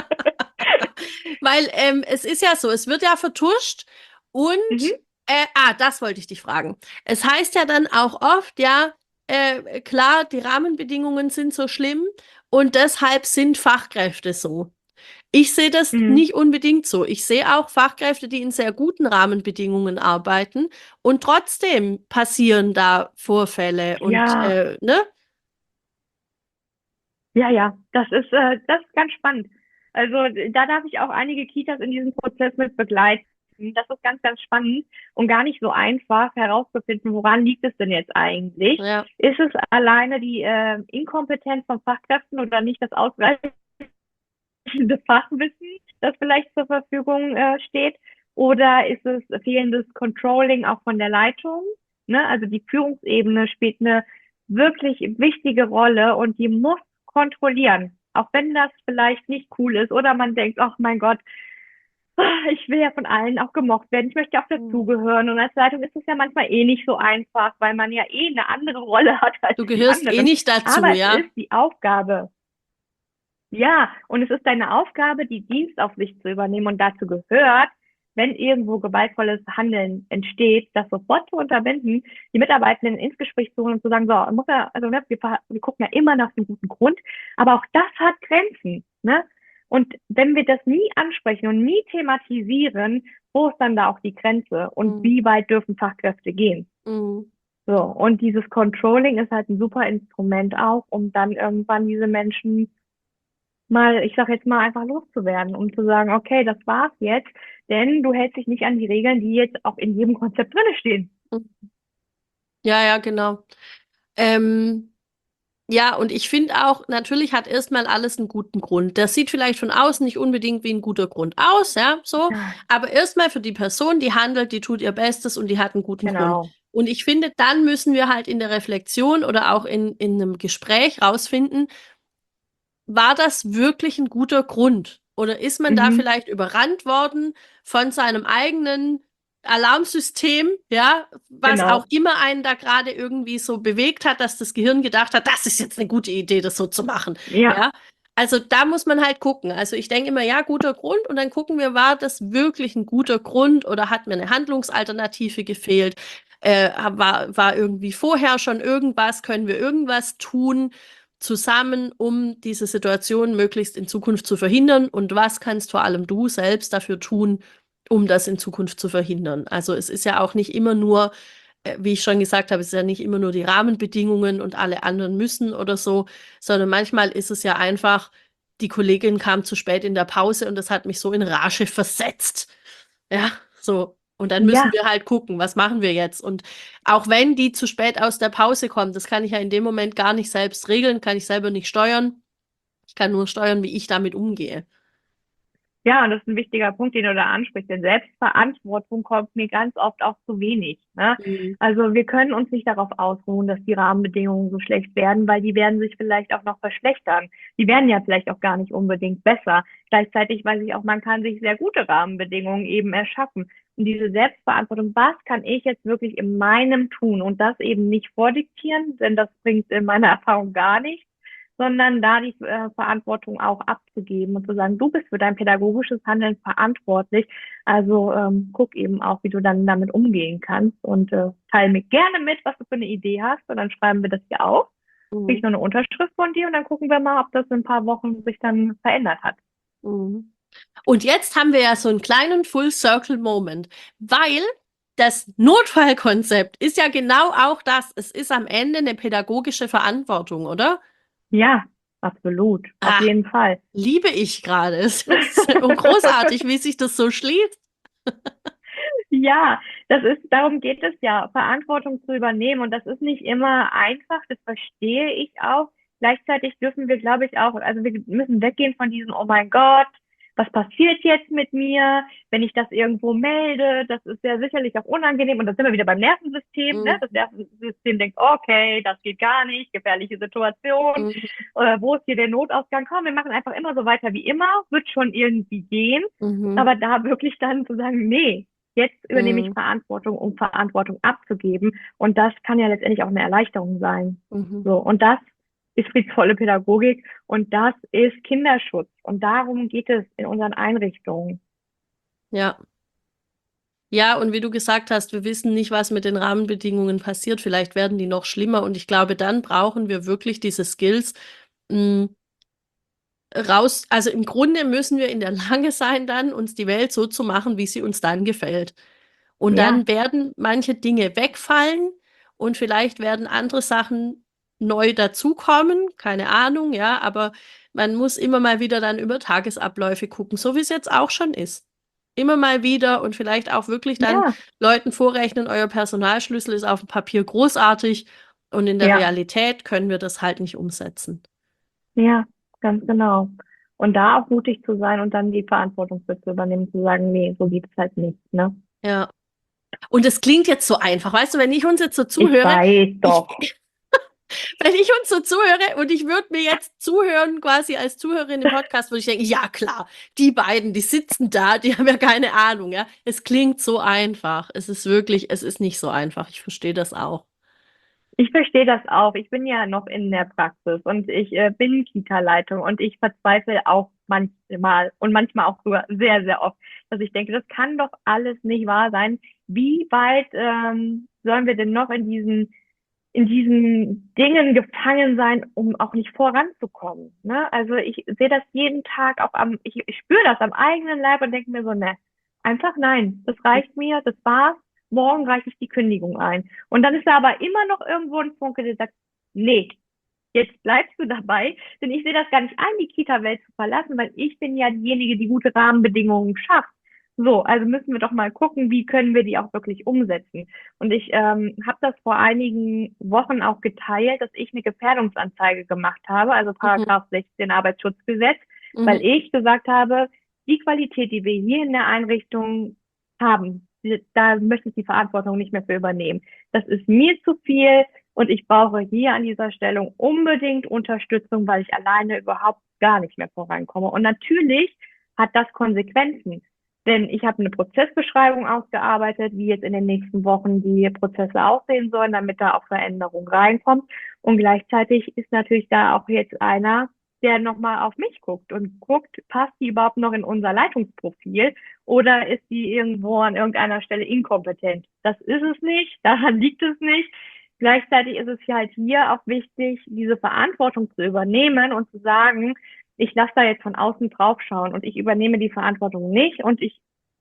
Weil es ist ja so, es wird ja vertuscht und Mhm. das wollte ich dich fragen. Es heißt ja dann auch oft, ja, klar, die Rahmenbedingungen sind so schlimm und deshalb sind Fachkräfte so. Ich sehe das Mhm. nicht unbedingt so. Ich sehe auch Fachkräfte, die in sehr guten Rahmenbedingungen arbeiten und trotzdem passieren da Vorfälle und Ja, ne? ja, das ist ganz spannend. Also da darf ich auch einige Kitas in diesem Prozess mit begleiten. Das ist ganz, ganz spannend und gar nicht so einfach herauszufinden, woran liegt es denn jetzt eigentlich? Ja. Ist es alleine die Inkompetenz von Fachkräften oder nicht das ausreichende Fachwissen, das vielleicht zur Verfügung steht? Oder ist es fehlendes Controlling auch von der Leitung? Ne? Also die Führungsebene spielt eine wirklich wichtige Rolle und die muss kontrollieren. Auch wenn das vielleicht nicht cool ist oder man denkt, ach mein Gott, ich will ja von allen auch gemocht werden. Ich möchte ja auch Hm. dazugehören. Und als Leitung ist es ja manchmal eh nicht so einfach, weil man ja eh eine andere Rolle hat als Du die gehörst eh anderen. nicht dazu, Aber es ja. ist die Aufgabe. Ja, und es ist deine Aufgabe, die Dienstaufsicht zu übernehmen. Und dazu gehört, wenn irgendwo gewaltvolles Handeln entsteht, das sofort zu unterbinden, die Mitarbeitenden ins Gespräch zu holen und zu sagen, so, muss ja, also ne, wir gucken ja immer nach dem guten Grund, aber auch das hat Grenzen, ne? Und wenn wir das nie ansprechen und nie thematisieren, wo ist dann da auch die Grenze und Hm. wie weit dürfen Fachkräfte gehen? Hm. So, und dieses Controlling ist halt ein super Instrument auch, um dann irgendwann diese Menschen mal, ich sag jetzt mal, einfach loszuwerden, um zu sagen, okay, das war's jetzt, denn du hältst dich nicht an die Regeln, die jetzt auch in jedem Konzept drinne stehen. Ja, ja, genau. Ähm, ja, und ich finde auch, natürlich hat erstmal alles einen guten Grund. Das sieht vielleicht von außen nicht unbedingt wie ein guter Grund aus, ja, so. Ja, Aber erstmal für die Person, die handelt, die tut ihr Bestes und die hat einen guten Grund. genau. Und ich finde, dann müssen wir halt in der Reflexion oder auch in einem Gespräch rausfinden, war das wirklich ein guter Grund? Oder ist man da Mhm. vielleicht überrannt worden von seinem eigenen Alarmsystem, ja, was auch Genau. immer einen da gerade irgendwie so bewegt hat, dass das Gehirn gedacht hat, das ist jetzt eine gute Idee, das so zu machen, Ja, ja. Also da muss man halt gucken. Also ich denke immer, ja, guter Grund und dann gucken wir, war das wirklich ein guter Grund oder hat mir eine Handlungsalternative gefehlt? War irgendwie vorher schon irgendwas? Können wir irgendwas tun? Zusammen, um diese Situation möglichst in Zukunft zu verhindern? Und was kannst vor allem du selbst dafür tun, um das in Zukunft zu verhindern? Also es ist ja auch nicht immer nur wie ich schon gesagt habe, es ist ja nicht immer nur die Rahmenbedingungen und alle anderen müssen oder so, sondern manchmal ist es ja einfach, die Kollegin kam zu spät in der Pause und das hat mich so in Rage versetzt. Ja, so. Und dann müssen Ja, wir halt gucken, was machen wir jetzt? Und auch wenn die zu spät aus der Pause kommt, das kann ich ja in dem Moment gar nicht selbst regeln, kann ich selber nicht steuern. Ich kann nur steuern, wie ich damit umgehe. ja, und das ist ein wichtiger Punkt, den du da ansprichst. Denn Selbstverantwortung kommt mir ganz oft auch zu wenig. Ne? Mhm. Also wir können uns nicht darauf ausruhen, dass die Rahmenbedingungen so schlecht werden, weil die werden sich vielleicht auch noch verschlechtern. Die werden ja vielleicht auch gar nicht unbedingt besser. Gleichzeitig weiß ich auch, man kann sich sehr gute Rahmenbedingungen eben erschaffen. Und diese Selbstverantwortung, was kann ich jetzt wirklich in meinem tun und das eben nicht vordiktieren, denn das bringt in meiner Erfahrung gar nichts, sondern da die Verantwortung auch abzugeben und zu sagen, du bist für dein pädagogisches Handeln verantwortlich. Also guck eben auch, wie du dann damit umgehen kannst und teile mir gerne mit, was du für eine Idee hast und dann schreiben wir das hier auf. Krieg ich Mhm. noch eine Unterschrift von dir und dann gucken wir mal, ob das in ein paar Wochen sich dann verändert hat. Mhm. Und jetzt haben wir ja so einen kleinen Full-Circle-Moment, weil das Notfallkonzept ist ja genau auch das. Es ist am Ende eine pädagogische Verantwortung, oder? Ja, absolut, auf Ah, jeden Fall. liebe ich gerade. Es ist so großartig, wie sich das so schließt. Ja, darum geht es ja, Verantwortung zu übernehmen. Und das ist nicht immer einfach, das verstehe ich auch. Gleichzeitig dürfen wir, glaube ich, auch, also wir müssen weggehen von diesem, oh mein Gott, was passiert jetzt mit mir, wenn ich das irgendwo melde? Das ist ja sicherlich auch unangenehm. Und da sind wir wieder beim Nervensystem, ne? Das Mhm. Nervensystem denkt, okay, das geht gar nicht, gefährliche Situation. Mhm. Wo ist hier der Notausgang? Komm, wir machen einfach immer so weiter wie immer, wird schon irgendwie gehen. Mhm. Aber da wirklich dann zu sagen, nee, jetzt übernehme ich Mhm. Verantwortung, um Verantwortung abzugeben. Und das kann ja letztendlich auch eine Erleichterung sein. Mhm. So. Und das ist friedvolle Pädagogik und das ist Kinderschutz. Und darum geht es in unseren Einrichtungen. Ja. Ja, und wie du gesagt hast, wir wissen nicht, was mit den Rahmenbedingungen passiert. Vielleicht werden die noch schlimmer. Und ich glaube, dann brauchen wir wirklich diese Skills, mh, raus. Also im Grunde müssen wir in der Lage sein, dann uns die Welt so zu machen, wie sie uns dann gefällt. Und Ja, dann werden manche Dinge wegfallen und vielleicht werden andere Sachen neu dazukommen. Keine Ahnung, ja, aber man muss immer mal wieder dann über Tagesabläufe gucken, so wie es jetzt auch schon ist. Immer mal wieder und vielleicht auch wirklich dann ja, Leuten vorrechnen, euer Personalschlüssel ist auf dem Papier großartig und in der ja, Realität können wir das halt nicht umsetzen. ja, ganz genau. Und da auch mutig zu sein und dann die Verantwortung für zu übernehmen, zu sagen, nee, so geht es halt nicht, ne? Ja. Und es klingt jetzt so einfach, weißt du, wenn ich uns jetzt so Ich zuhöre, weiß ich, doch. wenn ich uns so zuhöre und ich würde mir jetzt zuhören, quasi als Zuhörerin im Podcast, würde ich denken, ja klar, die beiden, die sitzen da, die haben ja keine Ahnung, ja. Es klingt so einfach. Es ist wirklich, es ist nicht so einfach. Ich verstehe das auch. Ich verstehe das auch. Ich bin ja noch in der Praxis und ich bin Kita-Leitung und ich verzweifle auch manchmal und manchmal auch sogar sehr, sehr oft, dass ich denke, das kann doch alles nicht wahr sein. Wie weit sollen wir denn noch in diesen Dingen gefangen sein, um auch nicht voranzukommen? Ne? Also ich sehe das jeden Tag auch ich spüre das am eigenen Leib und denke mir so, ne, einfach nein, das reicht mir, das war's. Morgen reiche ich die Kündigung ein. Und dann ist da aber immer noch irgendwo ein Funke, der sagt, nee, jetzt bleibst du dabei, denn ich sehe das gar nicht ein, die Kita-Welt zu verlassen, weil ich bin ja diejenige, die gute Rahmenbedingungen schafft. So, also müssen wir doch mal gucken, wie können wir die auch wirklich umsetzen. Und ich habe das vor einigen Wochen auch geteilt, dass ich eine Gefährdungsanzeige gemacht habe, also Mhm, Paragraph 16 Arbeitsschutzgesetz, weil mhm, ich gesagt habe, die Qualität, die wir hier in der Einrichtung haben, da möchte ich die Verantwortung nicht mehr für übernehmen. Das ist mir zu viel und ich brauche hier an dieser Stelle unbedingt Unterstützung, weil ich alleine überhaupt gar nicht mehr vorankomme. Und natürlich hat das Konsequenzen. Denn ich habe eine Prozessbeschreibung ausgearbeitet, wie jetzt in den nächsten Wochen die Prozesse aussehen sollen, damit da auch Veränderung reinkommt. Und gleichzeitig ist natürlich da auch jetzt einer, der nochmal auf mich guckt und guckt, passt die überhaupt noch in unser Leitungsprofil oder ist die irgendwo an irgendeiner Stelle inkompetent? Das ist es nicht, daran liegt es nicht. Gleichzeitig ist es halt hier auch wichtig, diese Verantwortung zu übernehmen und zu sagen, ich lasse da jetzt von außen drauf schauen und ich übernehme die Verantwortung nicht und ich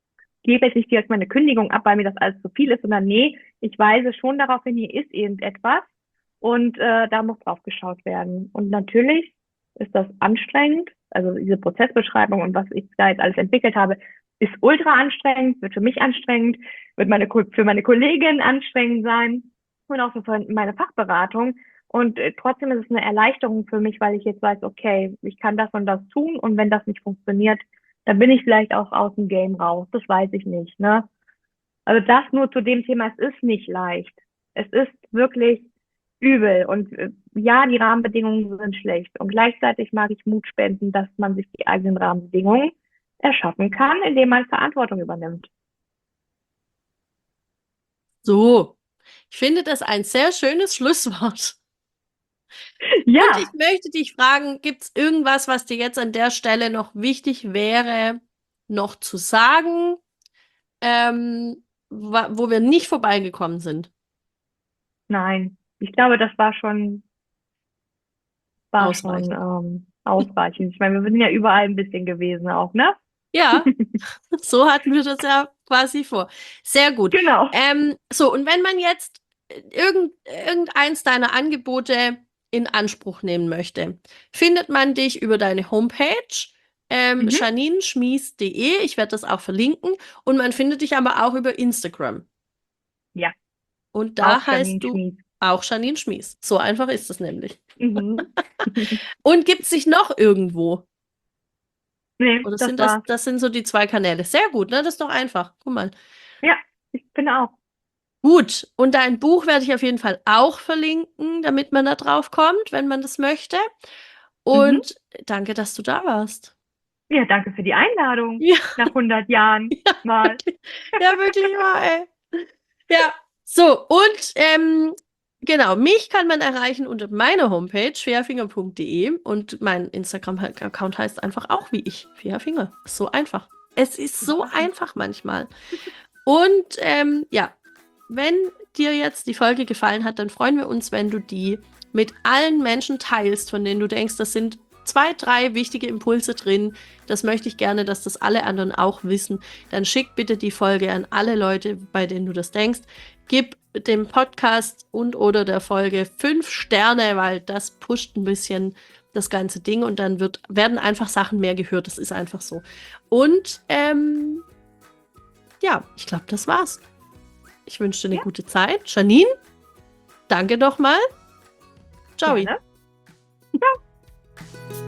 gebe jetzt nicht direkt meine Kündigung ab, weil mir das alles zu viel ist, sondern nee, ich weise schon darauf hin, hier ist irgendetwas und da muss drauf geschaut werden. Und natürlich ist das anstrengend, also diese Prozessbeschreibung und was ich da jetzt alles entwickelt habe, ist ultra anstrengend, wird für mich anstrengend, wird für meine Kollegin anstrengend sein und auch für meine Fachberatung. Und trotzdem ist es eine Erleichterung für mich, weil ich jetzt weiß, okay, ich kann das und das tun und wenn das nicht funktioniert, dann bin ich vielleicht auch aus dem Game raus. Das weiß ich nicht, ne? Also das nur zu dem Thema, es ist nicht leicht. Es ist wirklich übel und ja, die Rahmenbedingungen sind schlecht und gleichzeitig mag ich Mut spenden, dass man sich die eigenen Rahmenbedingungen erschaffen kann, indem man Verantwortung übernimmt. So, ich finde das ein sehr schönes Schlusswort. Ja, Und ich möchte dich fragen, gibt es irgendwas, was dir jetzt an der Stelle noch wichtig wäre, noch zu sagen, wo wir nicht vorbeigekommen sind? nein. Ich glaube, das war schon Ausreichend. ausreichend. Ich meine, wir sind ja überall ein bisschen gewesen auch, ne? Ja, so hatten wir das ja quasi vor. Sehr gut. Genau. So, und wenn man jetzt irgendeins deiner Angebote in Anspruch nehmen möchte, findet man dich über deine Homepage, janinschmies.de. Ich werde das auch verlinken. Und man findet dich aber auch über Instagram. Ja, Und da auch heißt Janine du Schmies. auch Janine Schmies. So einfach ist es nämlich. Mhm. Und gibt es dich noch irgendwo? Nee, Oder das sind war's. das sind so die zwei Kanäle? Sehr gut, ne? Das ist doch einfach. Guck mal. Ja, ich bin auch. Gut, und dein Buch werde ich auf jeden Fall auch verlinken, damit man da drauf kommt, wenn man das möchte. Mhm. Und danke, dass du da warst. Ja, danke für die Einladung. Ja, Nach 100 Jahren ja, mal. wirklich, ja, wirklich mal, ey. Ja, so, und genau, mich kann man erreichen unter meiner Homepage, fairfinger.de, und mein Instagram-Account heißt einfach auch wie ich, Fairfinger. So einfach. Es ist so einfach manchmal. Und ja, wenn dir jetzt die Folge gefallen hat, dann freuen wir uns, wenn du die mit allen Menschen teilst, von denen du denkst, das sind 2, 3 wichtige Impulse drin. Das möchte ich gerne, dass das alle anderen auch wissen. Dann schick bitte die Folge an alle Leute, bei denen du das denkst. Gib dem Podcast und oder der Folge 5 Sterne, weil das pusht ein bisschen das ganze Ding und dann werden einfach Sachen mehr gehört. Das ist einfach so. Und ja, ich glaube, das war's. Ich wünsche dir eine gute Zeit. Janine, danke doch mal. Ciao. Gerne. Ciao.